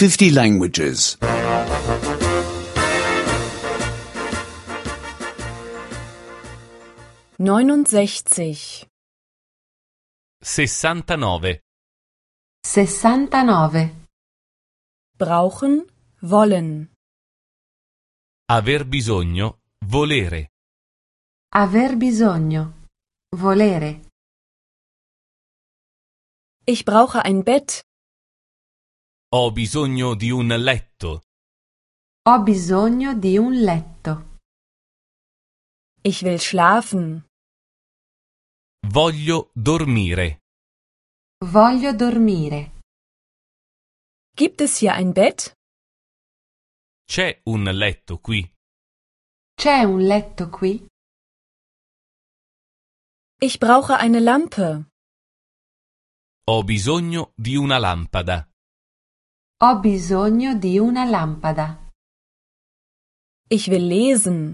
50 languages. 69. 69. 69. Brauchen, wollen. Aver bisogno, volere. Aver bisogno. Volere. Ich brauche ein Bett. Ho bisogno di un letto. Ho bisogno di un letto. Ich will schlafen. Voglio dormire. Voglio dormire. Gibt es hier ein Bett? C'è un letto qui. C'è un letto qui? Ich brauche eine Lampe. Ho bisogno di una lampada. Ho bisogno di una lampada. Ich will lesen.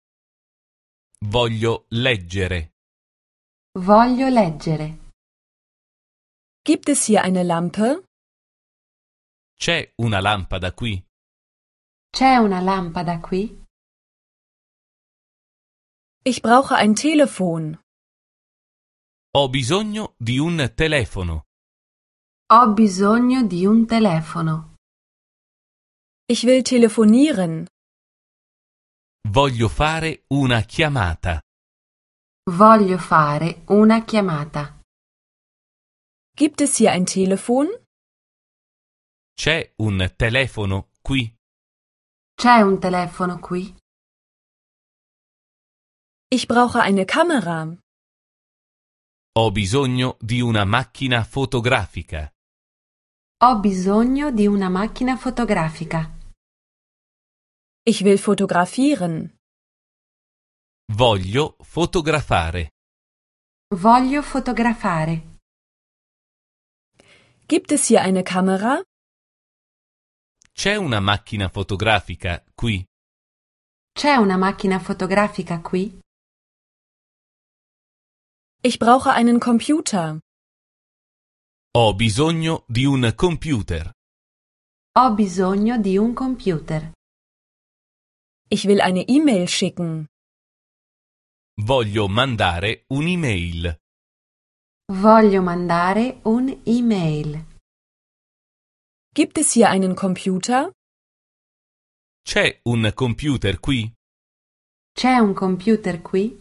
Voglio leggere. Voglio leggere. Gibt es hier eine Lampe? C'è una lampada qui. C'è una lampada qui? Ich brauche ein Telefon. Ho bisogno di un telefono. Ho bisogno di un telefono. Ich will telefonieren. Voglio fare una chiamata. Voglio fare una chiamata. Gibt es hier ein Telefon? C'è un telefono qui. C'è un telefono qui? Ich brauche eine Kamera. Ho bisogno di una macchina fotografica. Ho bisogno di una macchina fotografica. Ich will fotografieren. Voglio fotografare. Voglio fotografare. Gibt es hier eine Kamera? C'è una macchina fotografica qui. C'è una macchina fotografica qui? Ich brauche einen Computer. Ho bisogno di un computer. Ho bisogno di un computer. Ich will eine E-Mail schicken. Voglio mandare un'email. Voglio mandare un'email. Gibt es hier einen Computer? C'è un computer qui? C'è un computer qui?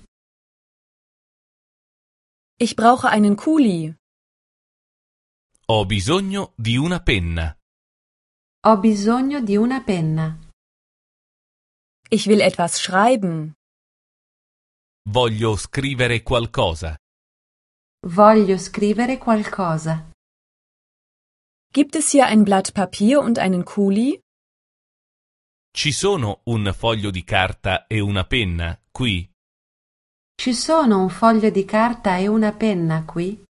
Ich brauche einen Kuli. Ho bisogno di una penna. Ho bisogno di una penna. Ich will etwas schreiben. Voglio scrivere qualcosa. Voglio scrivere qualcosa. Gibt es hier ein Blatt Papier und einen Kuli? Ci sono un foglio di carta e una penna qui? Ci sono un foglio di carta e una penna qui?